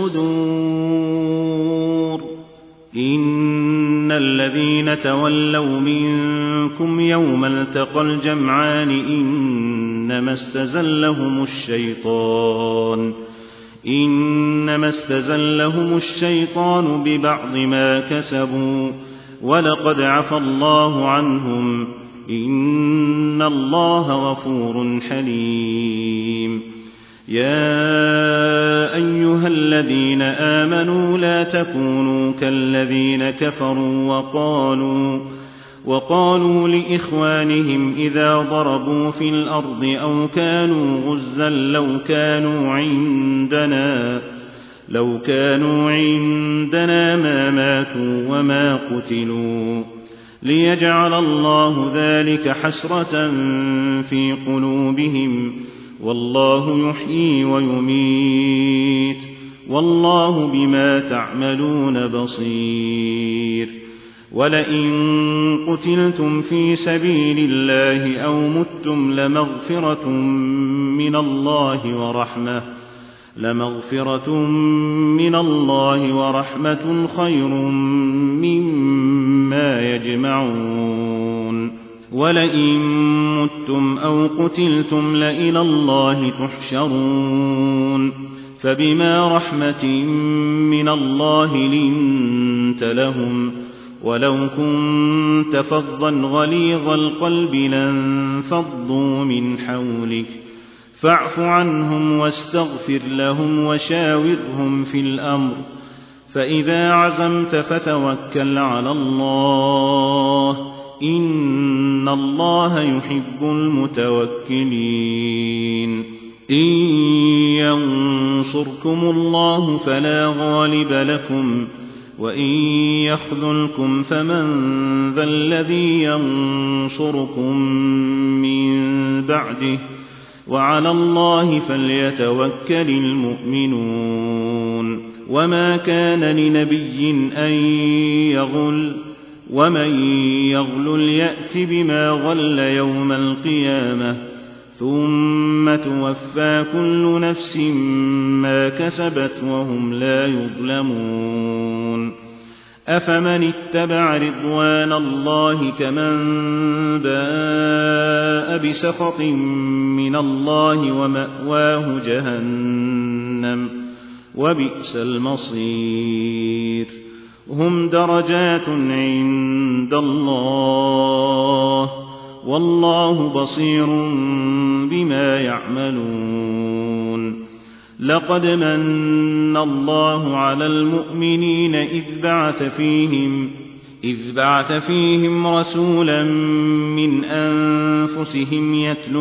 Speaker 1: الصدور إن الذين تولوا منكم يوم التقى الجمعان إنما استزلهم الشيطان ببعض ما كسبوا ولقد عفى الله عنهم إن الله غفور حليم يا أيها الذين آمنوا لا تكونوا كالذين كفروا وقالوا لإخوانهم إذا ضربوا في الأرض أو كانوا غزا لو كانوا عندنا ما ماتوا وما قتلوا ليجعل الله ذلك حسرة في قلوبهم والله يحيي ويميت والله بما تعملون بصير ولئن قتلتم في سبيل الله أو متم لمغفرة من الله ورحمة خير مما يجمعون ولئن متم أو قتلتم لإلى الله تحشرون فبما رحمة من الله لنت لهم ولو كنت فظا غليظ القلب لانفضوا من حولك فاعف عنهم واستغفر لهم وشاورهم في الأمر فإذا عزمت فتوكل على الله إن الله يحب المتوكلين إن ينصركم الله فلا غالب لكم وإن يخذلكم فمن ذا الذي ينصركم من بعده وعلى الله فليتوكل المؤمنون وما كان لنبي أن يغل ومن يغلل يأت بما غل يوم القيامة ثم توفى كل نفس ما كسبت وهم لا يظلمون أفمن اتبع رضوان الله كمن باء بسخط من الله ومأواه جهنم وبئس المصير هم درجات عند الله والله بصير بما يعملون لقد من الله على المؤمنين إذ بعث فيهم رسولا من أنفسهم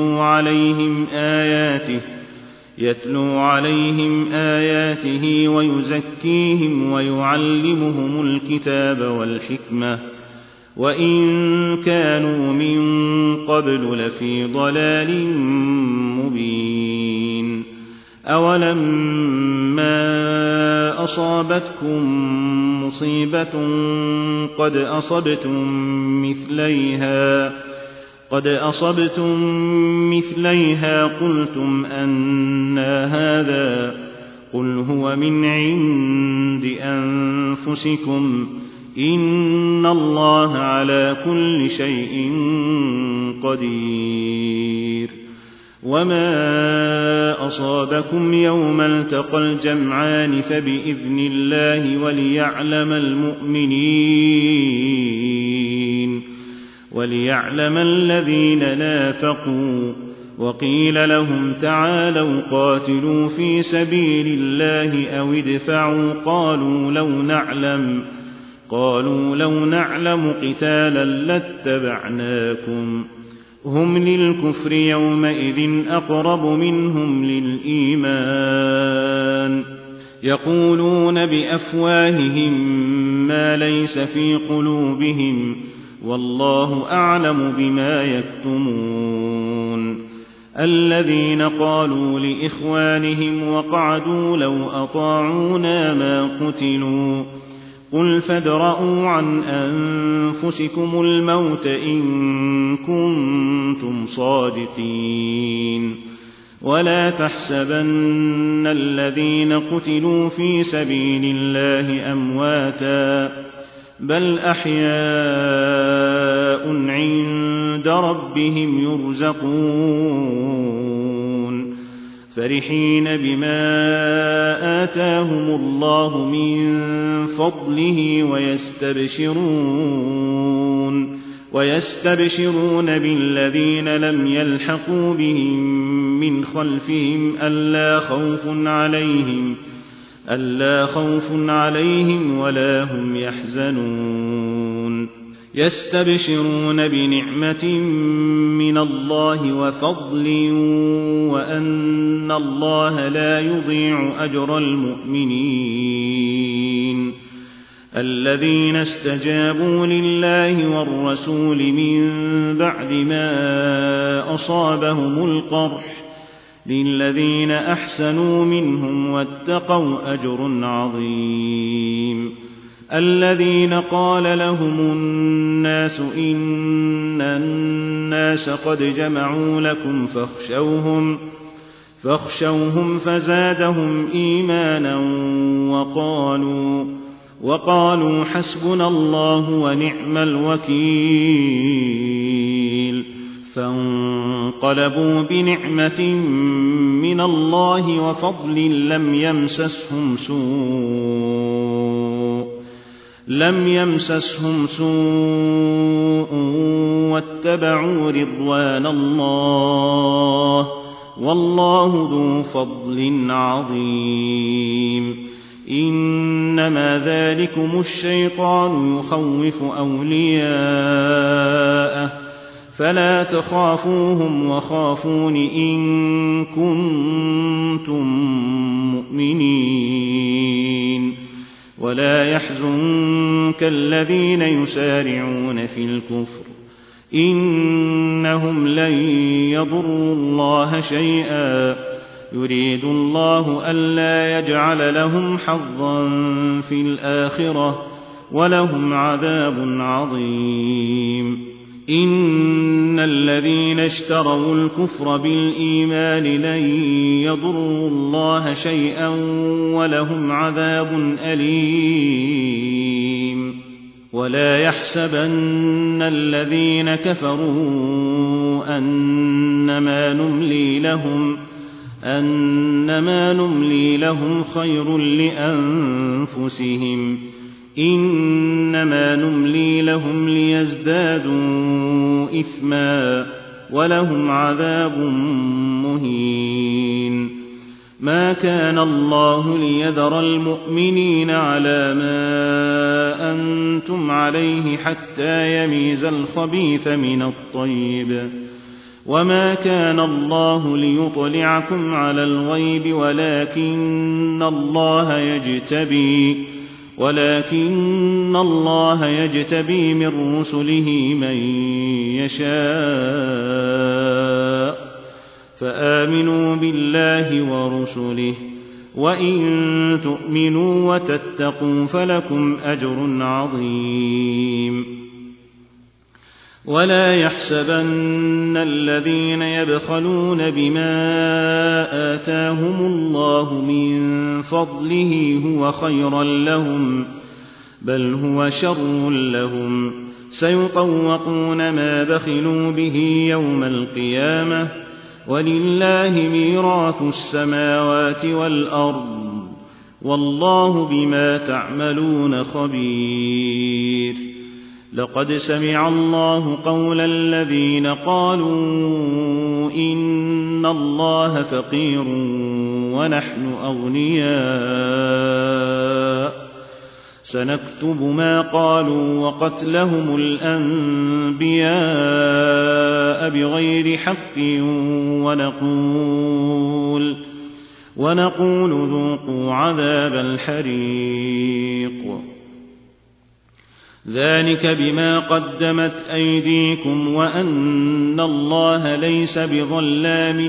Speaker 1: يتلو عليهم آياته ويزكيهم ويعلمهم الكتاب والحكمة وإن كانوا من قبل لفي ضلال مبين أولما أصابتكم مصيبة قد أصبتم مثليها قلتم أنى هذا قل هو من عند أنفسكم إن الله على كل شيء قدير وما أصابكم يوم التقى الجمعان فبإذن الله وليعلم الذين نافقوا وقيل لهم تعالوا قاتلوا في سبيل الله أو ادفعوا قالوا لو نعلم قتالا لاتبعناكم هم للكفر يومئذ أقرب منهم للإيمان يقولون بأفواههم ما ليس في قلوبهم والله أعلم بما يكتمون الذين قالوا لإخوانهم وقعدوا لو أطاعونا ما قتلوا قل فادرءوا عن أنفسكم الموت إن كنتم صادقين ولا تحسبن الذين قتلوا في سبيل الله أمواتا بل أحياء عند ربهم يرزقون فرحين بما آتاهم الله من فضله ويستبشرون بالذين لم يلحقوا بهم من خلفهم ألا خوف عليهم ولا هم يحزنون يستبشرون بنعمة من الله وفضل وأن الله لا يضيع أجر المؤمنين الذين استجابوا لله والرسول من بعد ما أصابهم القرح للذين أحسنوا منهم واتقوا أجر عظيم الذين قال لهم الناس إن الناس قد جمعوا لكم فاخشوهم فزادهم إيمانا وقالوا حسبنا الله ونعم الوكيل فانقلبوا بنعمة من الله وفضل لم يمسسهم سوء واتبعوا رضوان الله والله ذو فضل عظيم إنما ذلكم الشيطان يخوف أولياءه فلا تخافوهم وخافون إن كنتم مؤمنين ولا يحزنك الذين يسارعون في الكفر إنهم لن يضروا الله شيئا يريد الله ألا يجعل لهم حظا في الآخرة ولهم عذاب عظيم إن الذين اشتروا الكفر بالإيمان لن يضروا الله شيئا ولهم عذاب أليم ولا يحسبن الذين كفروا أنما نملي لهم خير لأنفسهم إنما نملي لهم ليزدادوا إثما ولهم عذاب مهين. ما كان الله ليذر المؤمنين على ما أنتم عليه حتى يميز الخبيث من الطيب، وما كان الله ليطلعكم على الغيب ولكن الله يجتبي من رسله من يشاء، فآمنوا بالله ورسله، وإن تؤمنوا وتتقوا فلكم أجر عظيم. ولا يحسبن الذين يبخلون بما آتاهم الله من فضله هو خيرا لهم، بل هو شر لهم، سيطوقون ما بخلوا به يوم القيامة، ولله ميراث السماوات والأرض، والله بما تعملون خبير. لقد سمع الله قول الذين قالوا إن الله فقير ونحن أغنياء، سنكتب ما قالوا وقتلهم الأنبياء بغير حق ونقول ذوقوا عذاب الحريق. ذلك بما قدمت أيديكم وأن الله ليس بظلام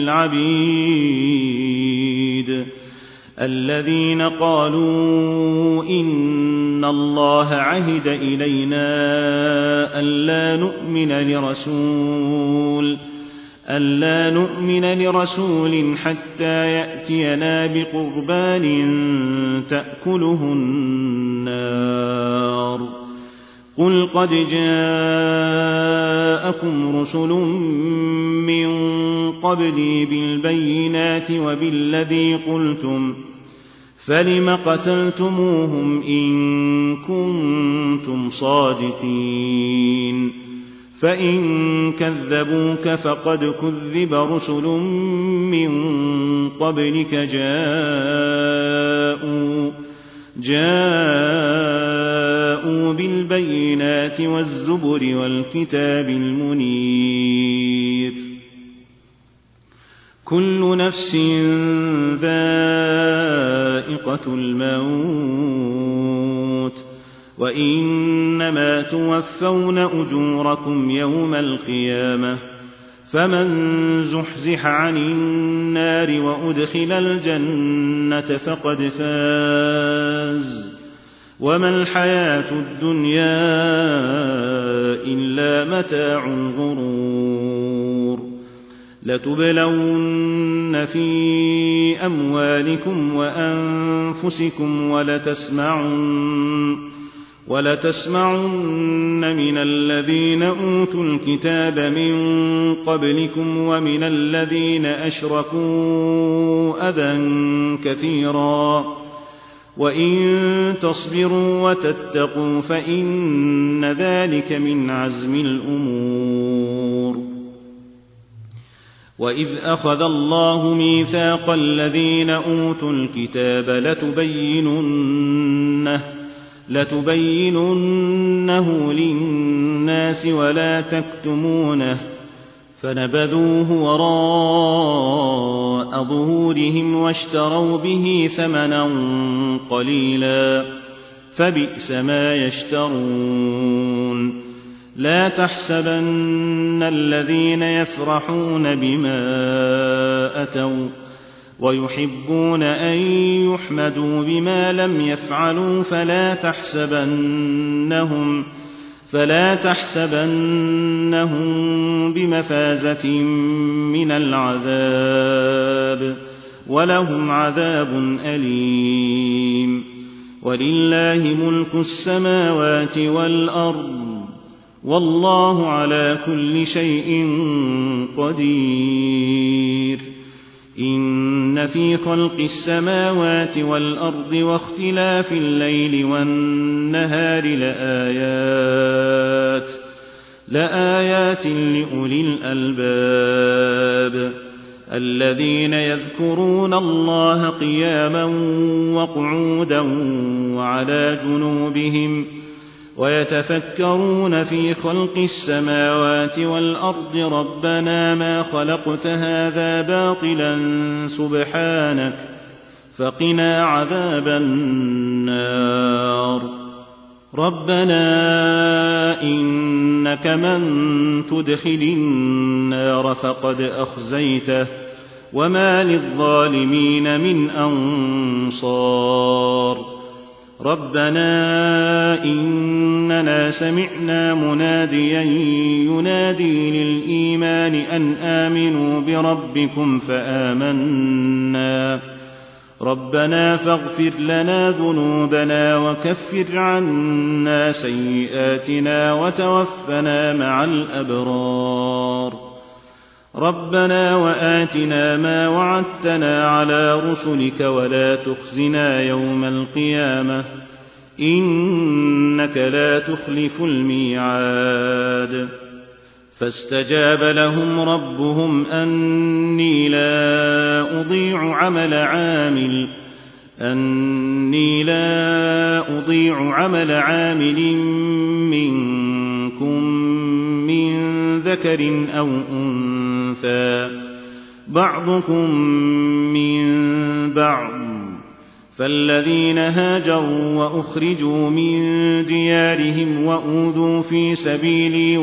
Speaker 1: للعبيد. الذين قالوا إن الله عهد إلينا ألا نؤمن لرسول حتى يأتينا بقربان تأكله النار. قل قد جاءكم رسل من قبلي بالبينات وبالذي قلتم، فلم قتلتموهم إن كنتم صادقين؟ فإن كذبوك فقد كذب رسل من قبلك جاءوا بالبينات والزبر والكتاب المنير. كل نفس ذائقة الموت، وإنما توفون أجوركم يوم القيامة، فمن زحزح عن النار وأدخل الجنة فقد فاز، وما الحياة الدنيا إلا متاع الغرور. لتبلون في أموالكم وأنفسكم ولتسمعن من الذين أوتوا الكتاب من قبلكم ومن الذين أشركوا أذى كثيرا، وإن تصبروا وتتقوا فإن ذلك من عزم الأمور. وإذ أخذ الله ميثاق الذين أوتوا الكتاب لتبيننه للناس ولا تكتمونه، فنبذوه وراء ظهورهم واشتروا به ثمنا قليلا، فبئس ما يشترون. لا تحسبن الذين يفرحون بما أتوا ويحبون أن يحمدوا بما لم يفعلوا فلا تحسبنهم بمفازة من العذاب، ولهم عذاب أليم. ولله ملك السماوات والأرض والله على كل شيء قدير إن في خلق السماوات والأرض واختلاف الليل والنهار لآيات لأولي الألباب الذين يذكرون الله قياما وقعودا وعلى جنوبهم ويتفكرون في خلق السماوات والأرض ربنا ما خلقت هذا باطلا سبحانك فقنا عذاب النار ربنا إنك من تدخل النار فقد أخزيته وما للظالمين من أنصار ربنا إننا سمعنا مناديا ينادي للإيمان أن آمنوا بربكم فآمنا ربنا فاغفر لنا ذنوبنا وكفر عنا سيئاتنا وتوفنا مع الأبرار ربنا وآتنا ما وعدتنا على رسلك ولا تخزنا يوم القيامة إنك لا تخلف الميعاد فاستجاب لهم ربهم أني لا أضيع عمل عامل منكم من ذكر أو أنثى بعضكم من بعض فالذين هاجروا وأخرجوا من ديارهم وأوذوا في سبيلي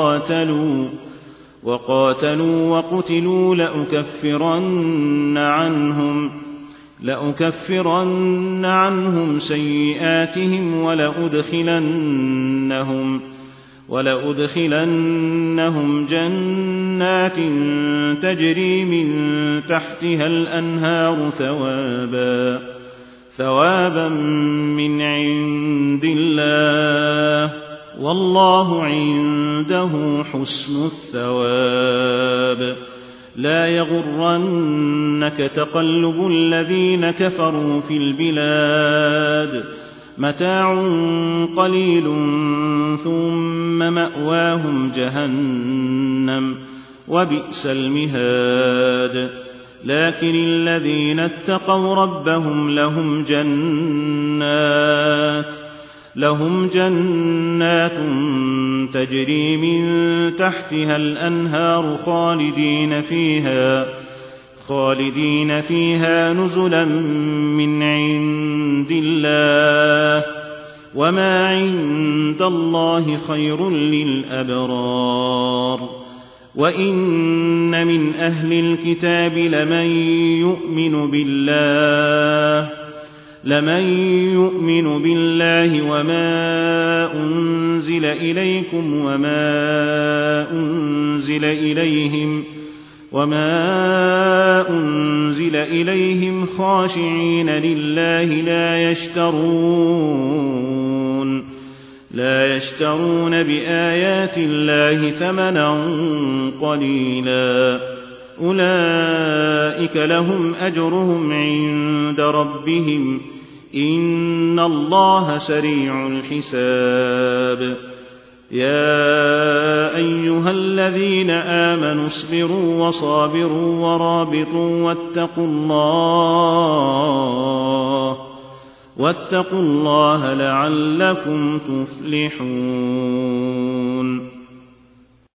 Speaker 1: وقاتلوا وقتلوا لأكفرن عنهم سيئاتهم ولأدخلنهم جنات تجري من تحتها الأنهار ثوابا من عند الله والله عنده حسن الثواب لا يغرنك تقلب الذين كفروا في البلاد متاع قليل ثم مأواهم جهنم وبئس المهاد لكن الذين اتقوا ربهم لهم جنات تجري من تحتها الأنهار خالدين فيها نزلا من عند الله وما عند الله خير للأبرار وإن من أهل الكتاب لمن يؤمن بالله وما أنزل إليكم وما أنزل إليهم خاشعين لله لا يشترون بآيات الله ثمنا قليلا أولئك لهم أجرهم عند ربهم إن الله سريع الحساب يا أيها الذين آمنوا اصبروا وصابروا ورابطوا واتقوا الله لعلكم تفلحون